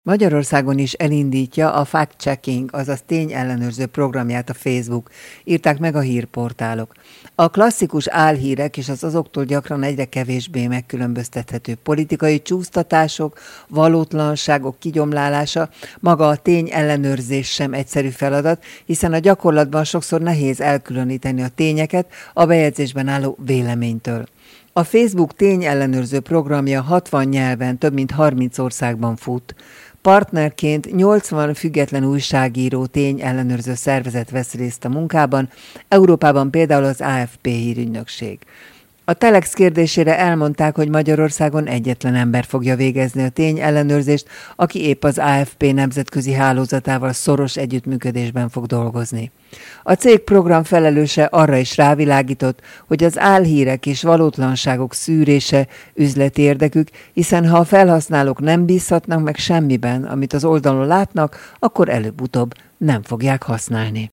Magyarországon is elindítja a fact-checking, azaz tényellenőrző programját a Facebook, írták meg a hírportálok. A klasszikus álhírek és az azoktól gyakran egyre kevésbé megkülönböztethető politikai csúsztatások, valótlanságok kigyomlálása, maga a tényellenőrzés sem egyszerű feladat, hiszen a gyakorlatban sokszor nehéz elkülöníteni a tényeket a bejegyzésben álló véleménytől. A Facebook tényellenőrző programja 60 nyelven, több mint 30 országban fut. Partnerként 80 független újságíró tényellenőrző szervezet vesz részt a munkában, Európában például az AFP hírügynökség. A Telex kérdésére elmondták, hogy Magyarországon egyetlen ember fogja végezni a tényellenőrzést, aki épp az AFP nemzetközi hálózatával szoros együttműködésben fog dolgozni. A cég program felelőse arra is rávilágított, hogy az álhírek és valótlanságok szűrése üzleti érdekük, hiszen ha a felhasználók nem bízhatnak meg semmiben, amit az oldalon látnak, akkor előbb-utóbb nem fogják használni.